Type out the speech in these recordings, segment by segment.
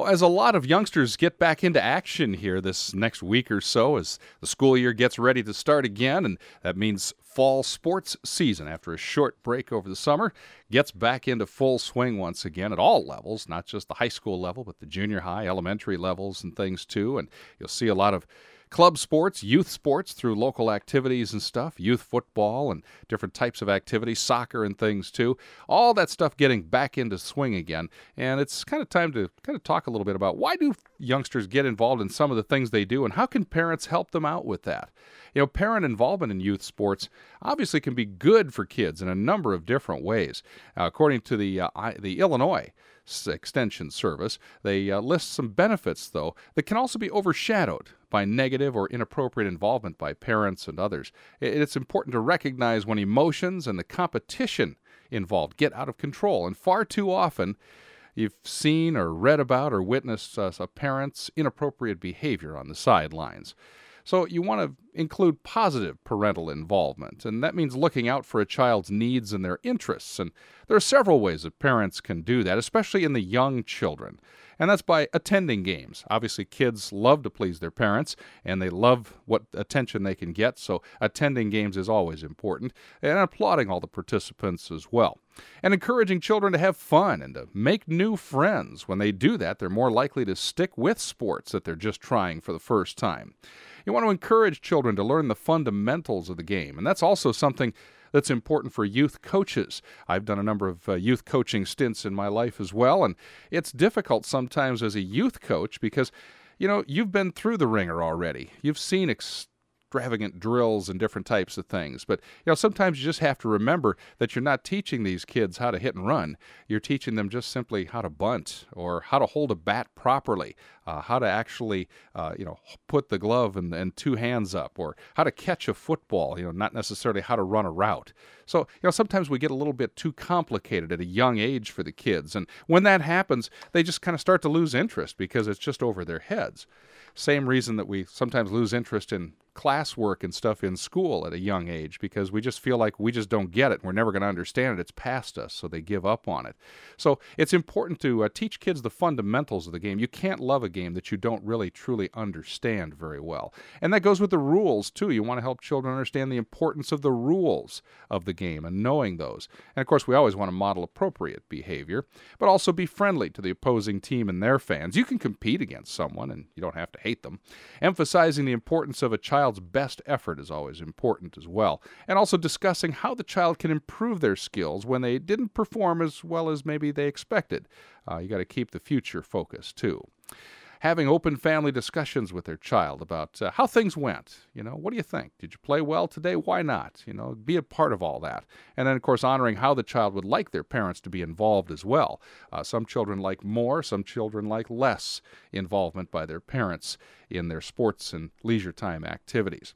Well, as a lot of youngsters get back into action here this next week or so, as the school year gets ready to start again, and that means fall sports season after a short break over the summer gets back into full swing once again at all levels, not just the high school level, but the junior high, elementary levels and things too. And you'll see a lot of club sports, youth sports through local activities and stuff, youth football and different types of activities, soccer and things too. All that stuff getting back into swing again. And it's kind of time to kind of talk a little bit about why do youngsters get involved in some of the things they do and how can parents help them out with that? You know, parent involvement in youth sports obviously can be good for kids in a number of different ways. According to the Illinois Extension Service, they list some benefits, though, that can also be overshadowed by negative or inappropriate involvement by parents and others. It's important to recognize when emotions and the competition involved get out of control, and far too often you've seen or read about or witnessed a parent's inappropriate behavior on the sidelines. So you want to include positive parental involvement, and that means looking out for a child's needs and their interests. And there are several ways that parents can do that, especially in the young children. And that's by attending games. Obviously, kids love to please their parents, and they love what attention they can get, so attending games is always important, and applauding all the participants as well. And encouraging children to have fun and to make new friends. When they do that, they're more likely to stick with sports that they're just trying for the first time. You want to encourage children to learn the fundamentals of the game, and that's also something that's important for youth coaches. I've done a number of youth coaching stints in my life as well, and it's difficult sometimes as a youth coach because, you know, you've been through the ringer already. You've seen extravagant drills and different types of things. But, you know, sometimes you just have to remember that you're not teaching these kids how to hit and run. You're teaching them just simply how to bunt or how to hold a bat properly, how to actually, put the glove and two hands up, or how to catch a football, not necessarily how to run a route. So, sometimes we get a little bit too complicated at a young age for the kids. And when that happens, they just kind of start to lose interest because it's just over their heads. Same reason that we sometimes lose interest in classwork and stuff in school at a young age, because we just feel like we just don't get it. We're never going to understand it. It's past us, so they give up on it. So it's important to teach kids the fundamentals of the game. You can't love a game that you don't really truly understand very well. And that goes with the rules, too. You want to help children understand the importance of the rules of the game and knowing those. And, of course, we always want to model appropriate behavior, but also be friendly to the opposing team and their fans. You can compete against someone, and you don't have to hate them. Emphasizing the importance of a child's best effort is always important as well. And also discussing how the child can improve their skills when they didn't perform as well as maybe they expected. You got to keep the future focused, too. Having open family discussions with their child about how things went. What do you think? Did you play well today? Why not? Be a part of all that. And then, of course, honoring how the child would like their parents to be involved as well. Some children like more, some children like less involvement by their parents in their sports and leisure time activities.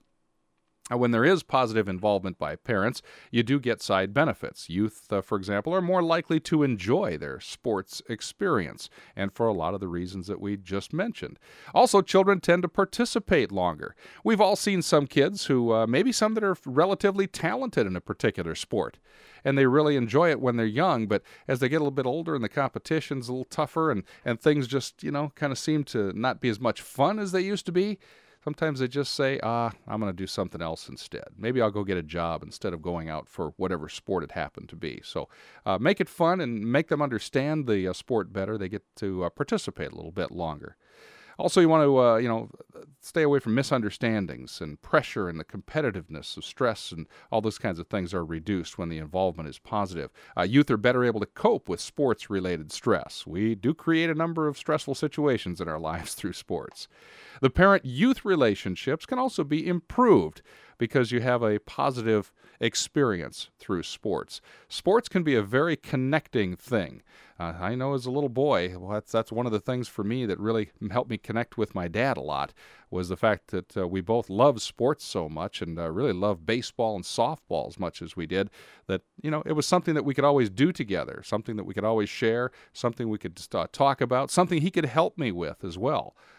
When there is positive involvement by parents, you do get side benefits. Youth, for example, are more likely to enjoy their sports experience, and for a lot of the reasons that we just mentioned. Also, children tend to participate longer. We've all seen some kids who, maybe some that are relatively talented in a particular sport, and they really enjoy it when they're young, but as they get a little bit older and the competition's a little tougher and things just, kind of seem to not be as much fun as they used to be, sometimes they just say, I'm going to do something else instead. Maybe I'll go get a job instead of going out for whatever sport it happened to be. So make it fun and make them understand the sport better. They get to participate a little bit longer. Also, you want to, stay away from misunderstandings and pressure, and the competitiveness of stress and all those kinds of things are reduced when the involvement is positive. Youth are better able to cope with sports-related stress. We do create a number of stressful situations in our lives through sports. The parent-youth relationships can also be improved because you have a positive experience through sports. Sports can be a very connecting thing. I know as a little boy, that's one of the things for me that really helped me connect with my dad a lot, was the fact that we both loved sports so much and really loved baseball and softball as much as we did, that, it was something that we could always do together, something that we could always share, something we could talk about, something he could help me with as well.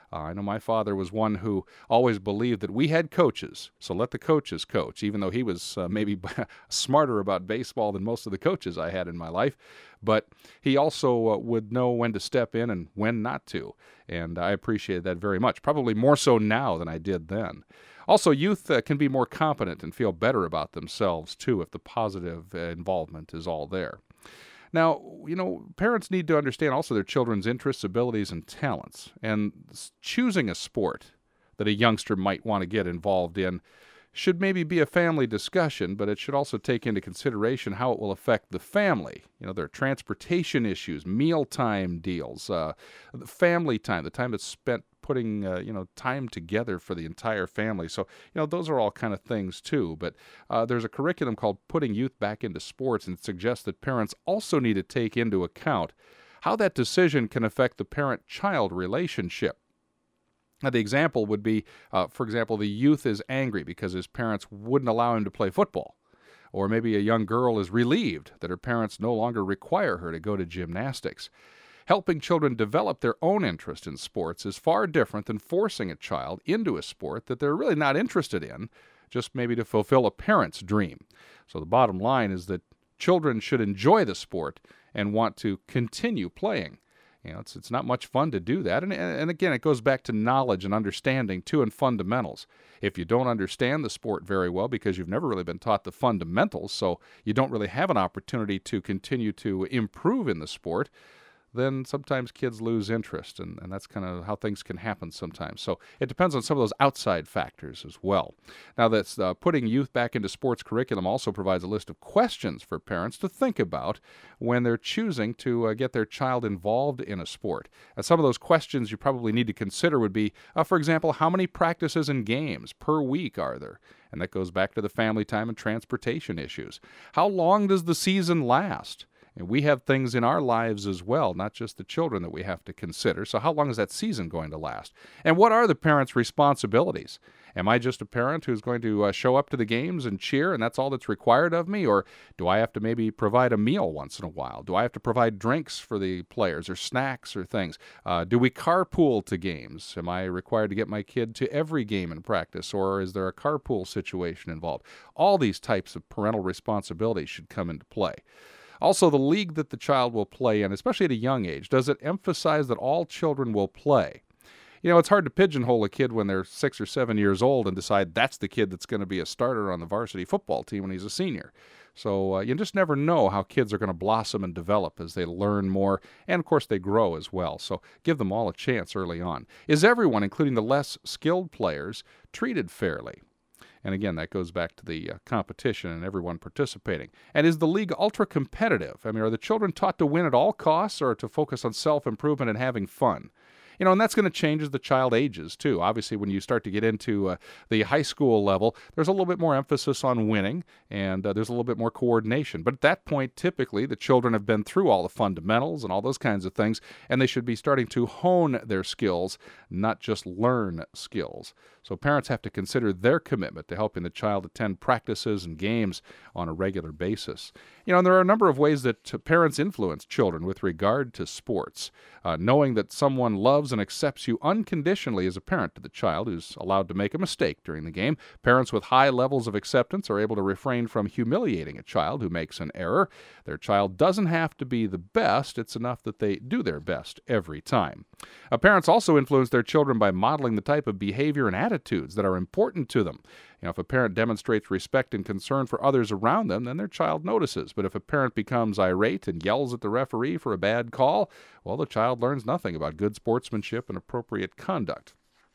I know my father was one who always believed that we had coaches, so let the coaches coach, even though he was maybe smarter about baseball than most of the coaches I had in my life. But he also would know when to step in and when not to, and I appreciated that very much, probably more so now than I did then. Also, youth can be more competent and feel better about themselves, too, if the positive involvement is all there. Now, parents need to understand also their children's interests, abilities, and talents. And choosing a sport that a youngster might want to get involved in should maybe be a family discussion, but it should also take into consideration how it will affect the family. There are transportation issues, mealtime deals, the family time, the time that's spent putting time together for the entire family. So those are all kind of things too. But there's a curriculum called Putting Youth Back into Sports, and it suggests that parents also need to take into account how that decision can affect the parent-child relationship. Now, the example would be, for example, the youth is angry because his parents wouldn't allow him to play football. Or maybe a young girl is relieved that her parents no longer require her to go to gymnastics. Helping children develop their own interest in sports is far different than forcing a child into a sport that they're really not interested in, just maybe to fulfill a parent's dream. So the bottom line is that children should enjoy the sport and want to continue playing. It's not much fun to do that. And again, it goes back to knowledge and understanding, too, and fundamentals. If you don't understand the sport very well because you've never really been taught the fundamentals, so you don't really have an opportunity to continue to improve in the sport, then sometimes kids lose interest, and that's kind of how things can happen sometimes. So it depends on some of those outside factors as well. Now, that's Putting Youth Back into Sports curriculum also provides a list of questions for parents to think about when they're choosing to get their child involved in a sport. And some of those questions you probably need to consider would be, for example, how many practices and games per week are there? And that goes back to the family time and transportation issues. How long does the season last? And we have things in our lives as well, not just the children, that we have to consider. So how long is that season going to last? And what are the parents' responsibilities? Am I just a parent who's going to show up to the games and cheer, and that's all that's required of me? Or do I have to maybe provide a meal once in a while? Do I have to provide drinks for the players or snacks or things? Do we carpool to games? Am I required to get my kid to every game in practice, or is there a carpool situation involved? All these types of parental responsibilities should come into play. Also, the league that the child will play in, especially at a young age, does it emphasize that all children will play? It's hard to pigeonhole a kid when they're 6 or 7 years old and decide that's the kid that's going to be a starter on the varsity football team when he's a senior. So you just never know how kids are going to blossom and develop as they learn more, and of course they grow as well. So give them all a chance early on. Is everyone, including the less skilled players, treated fairly? And again, that goes back to the competition and everyone participating. And is the league ultra-competitive? Are the children taught to win at all costs or to focus on self-improvement and having fun? And that's going to change as the child ages, too. Obviously, when you start to get into the high school level, there's a little bit more emphasis on winning, and there's a little bit more coordination. But at that point, typically, the children have been through all the fundamentals and all those kinds of things, and they should be starting to hone their skills, not just learn skills. So parents have to consider their commitment to helping the child attend practices and games on a regular basis. And there are a number of ways that parents influence children with regard to sports. Knowing that someone loves and accepts you unconditionally as a parent to the child who's allowed to make a mistake during the game. Parents with high levels of acceptance are able to refrain from humiliating a child who makes an error. Their child doesn't have to be the best. It's enough that they do their best every time. Parents also influence their children by modeling the type of behavior and attitudes that are important to them. If a parent demonstrates respect and concern for others around them, then their child notices. But if a parent becomes irate and yells at the referee for a bad call, well, the child learns nothing about good sportsmanship and appropriate conduct.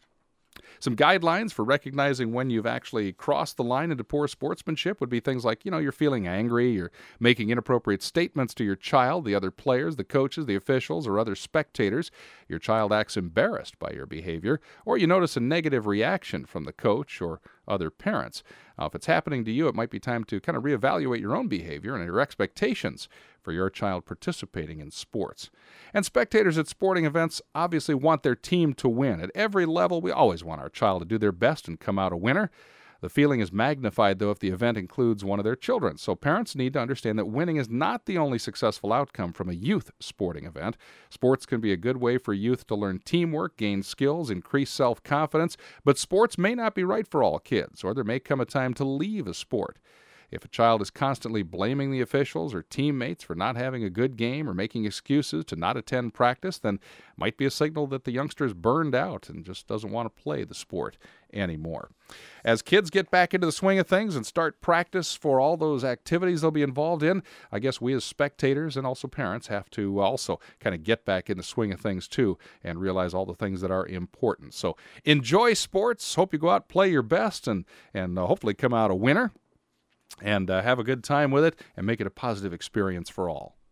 Some guidelines for recognizing when you've actually crossed the line into poor sportsmanship would be things like, you're feeling angry, you're making inappropriate statements to your child, the other players, the coaches, the officials, or other spectators. Your child acts embarrassed by your behavior, or you notice a negative reaction from the coach or other parents. Now, if it's happening to you, it might be time to kind of reevaluate your own behavior and your expectations for your child participating in sports. And spectators at sporting events obviously want their team to win. At every level, we always want our child to do their best and come out a winner. The feeling is magnified, though, if the event includes one of their children. So parents need to understand that winning is not the only successful outcome from a youth sporting event. Sports can be a good way for youth to learn teamwork, gain skills, increase self-confidence, but sports may not be right for all kids, or there may come a time to leave a sport. If a child is constantly blaming the officials or teammates for not having a good game or making excuses to not attend practice, then it might be a signal that the youngster is burned out and just doesn't want to play the sport anymore. As kids get back into the swing of things and start practice for all those activities they'll be involved in, I guess we as spectators and also parents have to also kind of get back in the swing of things too and realize all the things that are important. So enjoy sports. Hope you go out, play your best, and hopefully come out a winner. And have a good time with it and make it a positive experience for all.